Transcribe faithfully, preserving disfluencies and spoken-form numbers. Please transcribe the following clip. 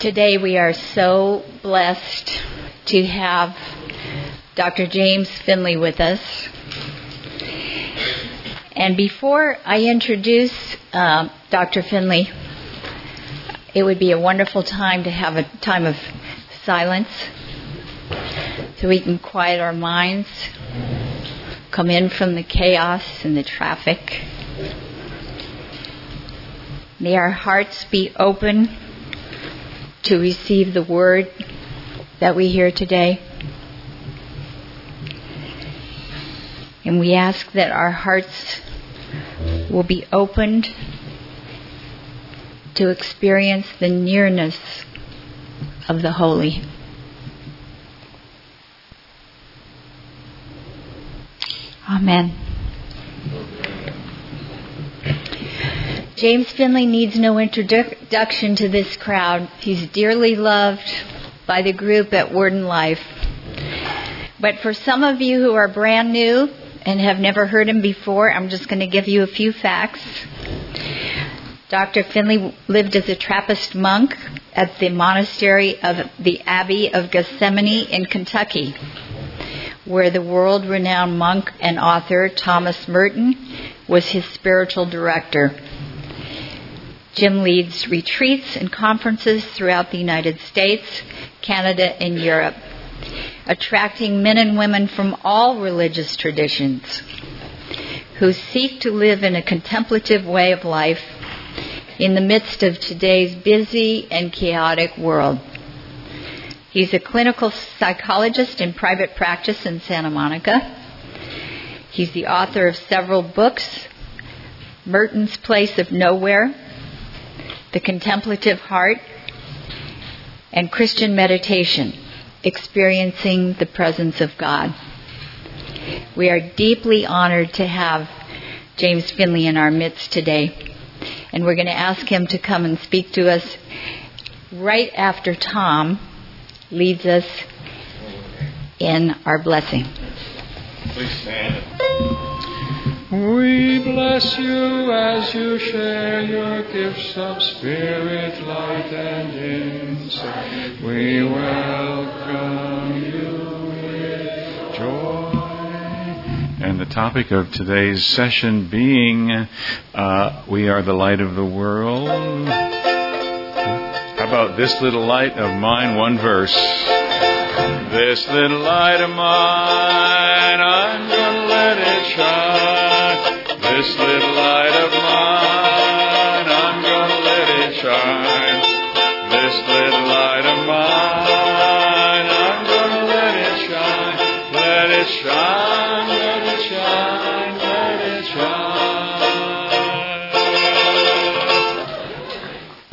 Today we are so blessed to have Doctor James Finley with us. And before I introduce uh, Doctor Finley, it would be a wonderful time to have a time of silence so we can quiet our minds, come in from the chaos and the traffic. May our hearts be open to receive the word that we hear today. And we ask that our hearts will be opened to experience the nearness of the holy. Amen. James Finley needs no introduction to this crowd. He's dearly loved by the group at Word and Life. But for some of you who are brand new and have never heard him before, I'm just going to give you a few facts. Doctor Finley lived as a Trappist monk at the monastery of the Abbey of Gethsemani in Kentucky, where the world-renowned monk and author Thomas Merton was his spiritual director. Jim leads retreats and conferences throughout the United States, Canada, and Europe, attracting men and women from all religious traditions who seek to live in a contemplative way of life in the midst of today's busy and chaotic world. He's a clinical psychologist in private practice in Santa Monica. He's the author of several books: Merton's Place of Nowhere, The Contemplative Heart, and Christian Meditation, Experiencing the Presence of God. We are deeply honored to have James Finley in our midst today, and we're going to ask him to come and speak to us right after Tom leads us in our blessing. Please stand. We bless you as you share your gifts of spirit, light, and insight. We welcome you with joy. And the topic of today's session being, uh, we are the light of the world. How about this little light of mine, one verse. This little light of mine, I'm gonna let it shine. This little light of mine, I'm gonna let it shine. This little light of mine, I'm gonna let it shine. Let it shine,